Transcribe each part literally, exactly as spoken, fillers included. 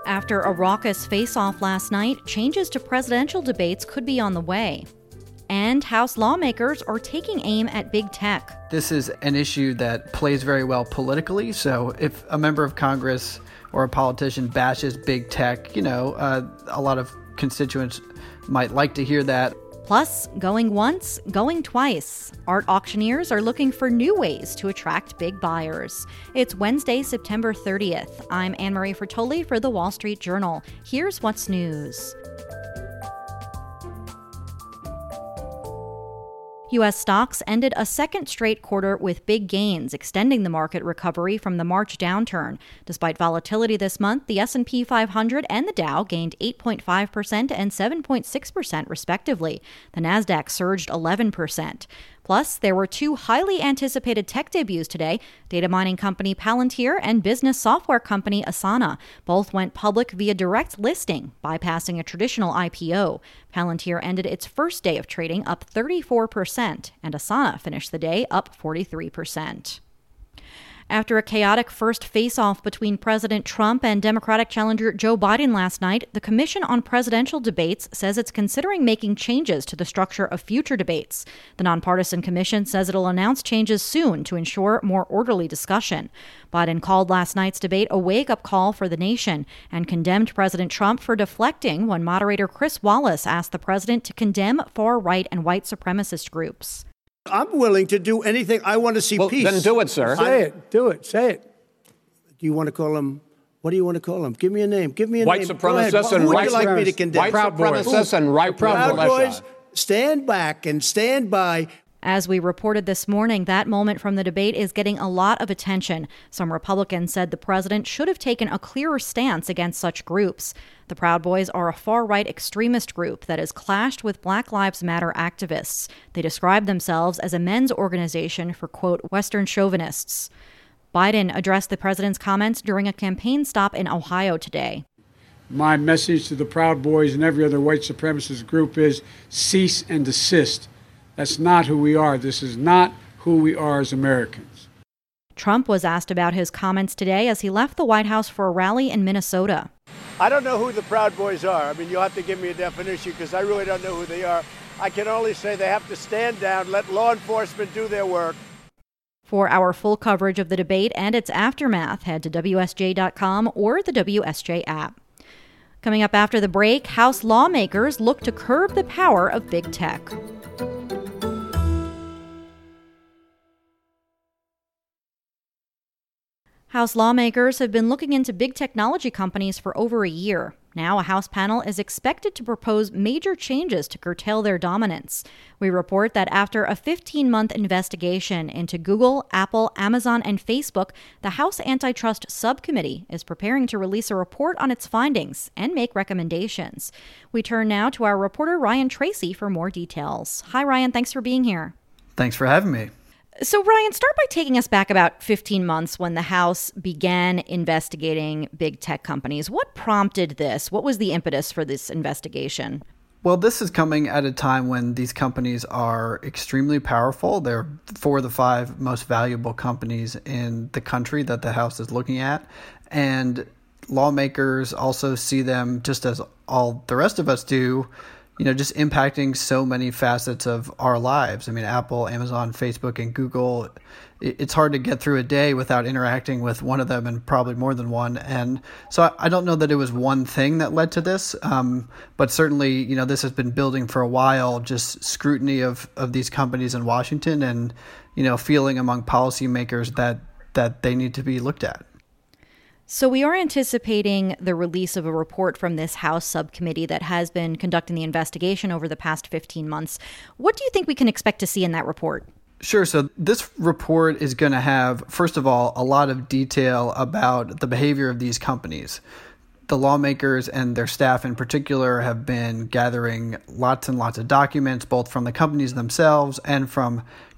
After a raucous face-off last night, changes to presidential debates could be on the way. And House lawmakers are taking aim at big tech. This is an issue that plays very well politically. So if a member of Congress or a politician bashes big tech, you know, uh, a lot of constituents might like to hear that. Plus, going once, going twice. Art auctioneers are looking for new ways to attract big buyers. It's Wednesday, September thirtieth. I'm Anne-Marie Fertoli for The Wall Street Journal. Here's what's news. U S stocks ended a second straight quarter with big gains, extending the market recovery from the March downturn. Despite volatility this month, the S and P five hundred and the Dow gained eight point five percent and seven point six percent respectively. The Nasdaq surged eleven percent. Plus, there were two highly anticipated tech debuts today, data mining company Palantir and business software company Asana. Both went public via direct listing, bypassing a traditional I P O. Palantir ended its first day of trading up thirty-four percent, and Asana finished the day up forty-three percent. After a chaotic first face-off between President Trump and Democratic challenger Joe Biden last night, the Commission on Presidential Debates says it's considering making changes to the structure of future debates. The nonpartisan commission says it'll announce changes soon to ensure more orderly discussion. Biden called last night's debate a wake-up call for the nation and condemned President Trump for deflecting when moderator Chris Wallace asked the president to condemn far-right and white supremacist groups. I'm willing to do anything. I want to see well, peace. Then do it, sir. Say it. Do it. Say it. Do you want to call him? What do you want to call him? Give me a name. Give me a white name. Supremacists and Who would white you like me to condemn? White Proud supremacists boys. and right Proud militia. Boys, stand back and stand by. As we reported this morning, that moment from the debate is getting a lot of attention. Some Republicans said the president should have taken a clearer stance against such groups. The Proud Boys are a far-right extremist group that has clashed with Black Lives Matter activists. They describe themselves as a men's organization for, quote, Western chauvinists. Biden addressed the president's comments during a campaign stop in Ohio today. My message to the Proud Boys and every other white supremacist group is cease and desist. That's not who we are. This is not who we are as Americans. Trump was asked about his comments today as he left the White House for a rally in Minnesota. I don't know who the Proud Boys are. I mean, you'll have to give me a definition because I really don't know who they are. I can only say they have to stand down, let law enforcement do their work. For our full coverage of the debate and its aftermath, head to W S J dot com or the W S J app. Coming up after the break, House lawmakers look to curb the power of big tech. House lawmakers have been looking into big technology companies for over a year. Now, a House panel is expected to propose major changes to curtail their dominance. We report that after a fifteen-month investigation into Google, Apple, Amazon, and Facebook, the House Antitrust Subcommittee is preparing to release a report on its findings and make recommendations. We turn now to our reporter Ryan Tracy for more details. Hi, Ryan. Thanks for being here. Thanks for having me. So, Ryan, start by taking us back about fifteen months when the House began investigating big tech companies. What prompted this? What was the impetus for this investigation? Well, this is coming at a time when these companies are extremely powerful. They're four of the five most valuable companies in the country that the House is looking at. And lawmakers also see them, just as all the rest of us do, you know, just impacting so many facets of our lives. I mean, Apple, Amazon, Facebook, and Google, it's hard to get through a day without interacting with one of them and probably more than one. And so I don't know that it was one thing that led to this, um, but certainly, you know, this has been building for a while, just scrutiny of, of these companies in Washington and, you know, feeling among policymakers that that they need to be looked at. So we are anticipating the release of a report from this House subcommittee that has been conducting the investigation over the past fifteen months. What do you think we can expect to see in that report? Sure. So this report is going to have, first of all, a lot of detail about the behavior of these companies. The lawmakers and their staff in particular have been gathering lots and lots of documents, both from the companies themselves and from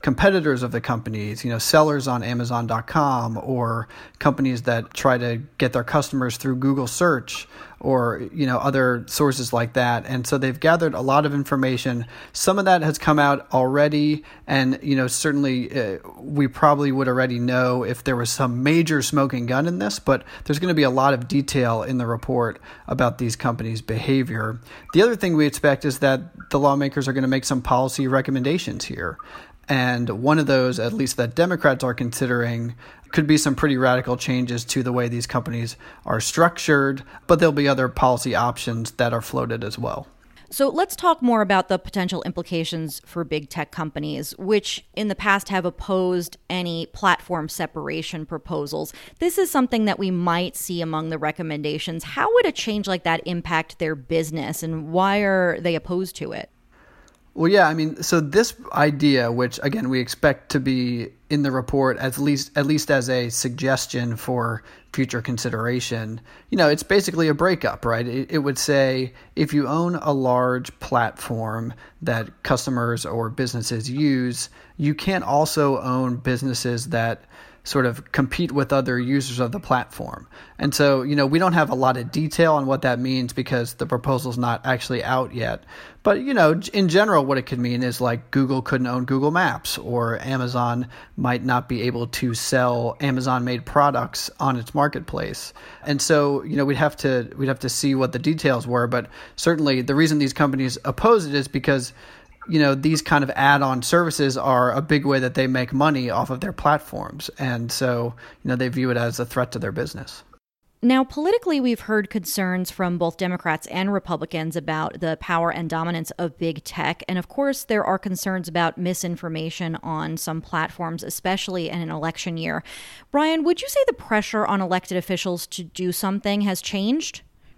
competitors of the companies, you know, sellers on Amazon dot com, or companies that try to get their customers through Google search, or, you know, other sources like that. And so they've gathered a lot of information. Some of that has come out already. And, you know, certainly uh, we probably would already know if there was some major smoking gun in this, but there's going to be a lot of detail in the report about these companies' behavior. The other thing we expect is that the lawmakers are going to make some policy recommendations here. And one of those, at least that Democrats are considering, could be some pretty radical changes to the way these companies are structured, but there'll be other policy options that are floated as well. So let's talk more about the potential implications for big tech companies, which in the past have opposed any platform separation proposals. This is something that we might see among the recommendations. How would a change like that impact their business, and why are they opposed to it? Well, yeah, I mean, so this idea, which again we expect to be in the report at least at least as a suggestion for future consideration, you know, it's basically a breakup, right? It, it would say if you own a large platform that customers or businesses use, you can't also own businesses that sort of compete with other users of the platform. And so, you know, we don't have a lot of detail on what that means because the proposal's not actually out yet. But, you know, in general, what it could mean is like Google couldn't own Google Maps, or Amazon might not be able to sell Amazon-made products on its marketplace. And so, you know, we'd have to we'd have to see what the details were. But certainly the reason these companies oppose it is because, you know, these kind of add-on services are a big way that they make money off of their platforms. And so, you know, they view it as a threat to their business. Now, politically, we've heard concerns from both Democrats and Republicans about the power and dominance of big tech. And of course, there are concerns about misinformation on some platforms, especially in an election year. Brian, would you say the pressure on elected officials to do something has changed?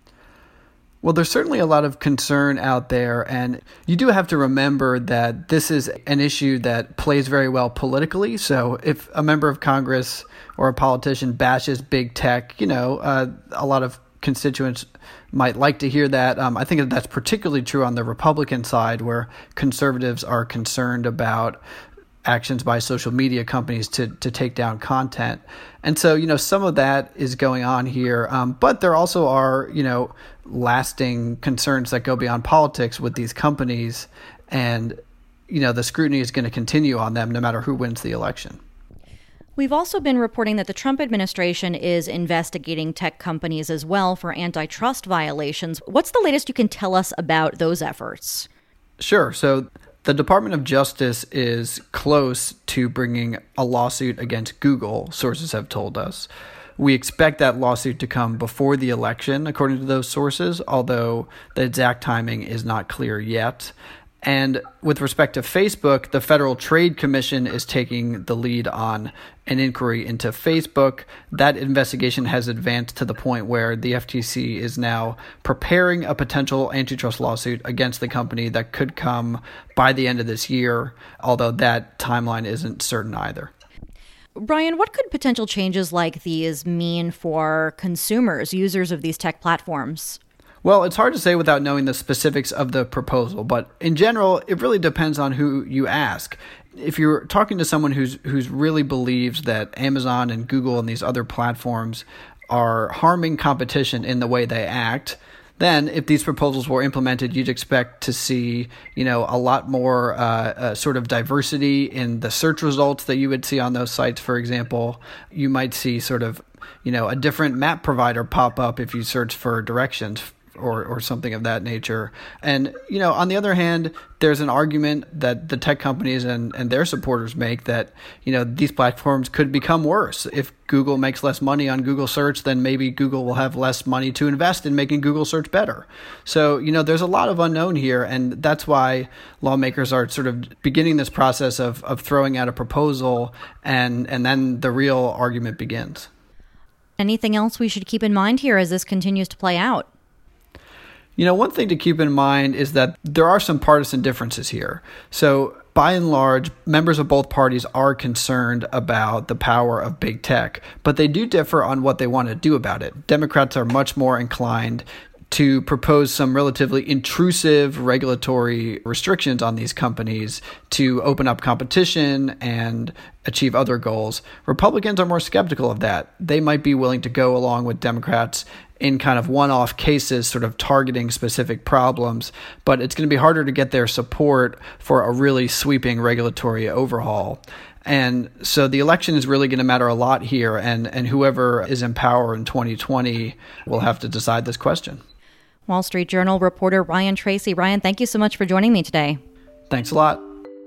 Well, there's certainly a lot of concern out there, and you do have to remember that this is an issue that plays very well politically. So if a member of Congress or a politician bashes big tech, you know, uh, a lot of constituents might like to hear that. Um, I think that that's particularly true on the Republican side, where conservatives are concerned about actions by social media companies to to take down content. And so, you know, some of that is going on here. Um, but there also are, you know, lasting concerns that go beyond politics with these companies. And, you know, the scrutiny is going to continue on them no matter who wins the election. We've also been reporting that the Trump administration is investigating tech companies as well for antitrust violations. What's the latest you can tell us about those efforts? Sure. So the Department of Justice is close to bringing a lawsuit against Google, sources have told us. We expect that lawsuit to come before the election, according to those sources, although the exact timing is not clear yet. And with respect to Facebook, the Federal Trade Commission is taking the lead on an inquiry into Facebook. That investigation has advanced to the point where the F T C is now preparing a potential antitrust lawsuit against the company that could come by the end of this year, although that timeline isn't certain either. Brian, what could potential changes like these mean for consumers, users of these tech platforms? Well, it's hard to say without knowing the specifics of the proposal, but in general, it really depends on who you ask. If you're talking to someone who's who's really believes that Amazon and Google and these other platforms are harming competition in the way they act, then if these proposals were implemented, you'd expect to see, you know, a lot more uh, uh, sort of diversity in the search results that you would see on those sites, for example. You might see sort of, you know, a different map provider pop up if you search for directions or or something of that nature. And, you know, on the other hand, there's an argument that the tech companies and, and their supporters make that, you know, these platforms could become worse. If Google makes less money on Google search, then maybe Google will have less money to invest in making Google search better. So, you know, there's a lot of unknown here, and that's why lawmakers are sort of beginning this process of of throwing out a proposal, and and then the real argument begins. Anything else we should keep in mind here as this continues to play out? You know, one thing to keep in mind is that there are some partisan differences here. So by and large, members of both parties are concerned about the power of big tech, but they do differ on what they want to do about it. Democrats are much more inclined to propose some relatively intrusive regulatory restrictions on these companies to open up competition and achieve other goals. Republicans are more skeptical of that. They might be willing to go along with Democrats in kind of one-off cases, sort of targeting specific problems, but it's going to be harder to get their support for a really sweeping regulatory overhaul. And so the election is really going to matter a lot here, and, and whoever is in power in twenty twenty will have to decide this question. Wall Street Journal reporter Ryan Tracy. Ryan, thank you so much for joining me today. Thanks a lot.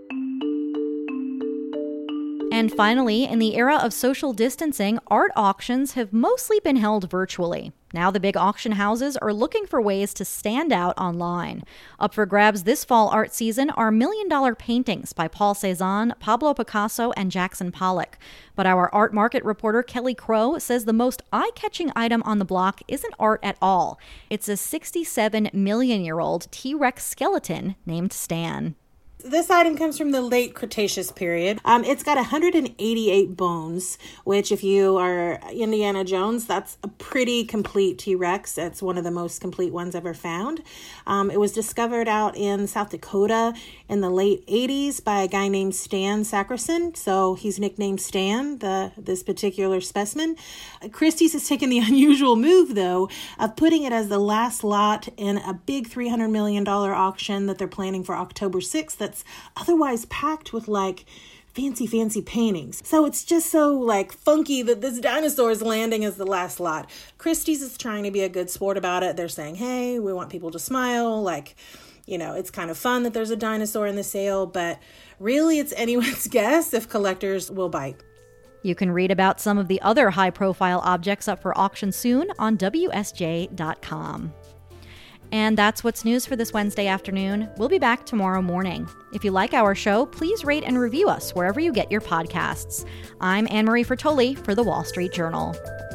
And finally, in the era of social distancing, art auctions have mostly been held virtually. Now the big auction houses are looking for ways to stand out online. Up for grabs this fall art season are million-dollar paintings by Paul Cézanne, Pablo Picasso, and Jackson Pollock. But our art market reporter Kelly Crow says the most eye-catching item on the block isn't art at all. It's a sixty-seven million year old T-Rex skeleton named Stan. This item comes from the late Cretaceous period. Um, it's got one hundred eighty-eight bones, which if you are Indiana Jones, that's a pretty complete T-Rex. It's one of the most complete ones ever found. Um, it was discovered out in South Dakota in the late eighties by a guy named Stan Sacrison. So he's nicknamed Stan, the this particular specimen. Christie's has taken the unusual move, though, of putting it as the last lot in a big three hundred million dollars auction that they're planning for October sixth. That's otherwise packed with like fancy, fancy paintings. So it's just so like funky that this dinosaur is landing as the last lot. Christie's is trying to be a good sport about it. They're saying, hey, we want people to smile. Like, you know, it's kind of fun that there's a dinosaur in the sale, but really it's anyone's guess if collectors will bite. You can read about some of the other high-profile objects up for auction soon on W S J dot com. And that's what's news for this Wednesday afternoon. We'll be back tomorrow morning. If you like our show, please rate and review us wherever you get your podcasts. I'm Anne Marie Fertoli for The Wall Street Journal.